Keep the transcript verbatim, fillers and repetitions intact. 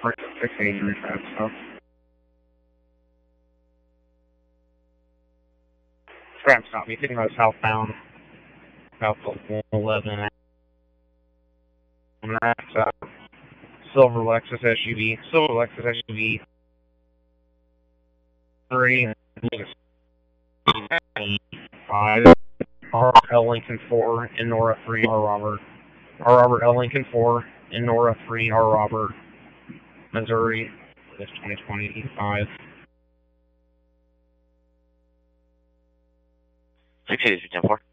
six eighty-three fast stuff. Scrap stop me, taking those southbound. South one eleven. And that's uh, silver Lexus S U V. Silver Lexus S U V. Three. Five. R. L. Lincoln four in Nora three. R. Robert. R. Robert L. Lincoln four in Nora three. R. Robert. Missouri. This twenty twenty-five. six eighty-three ten four.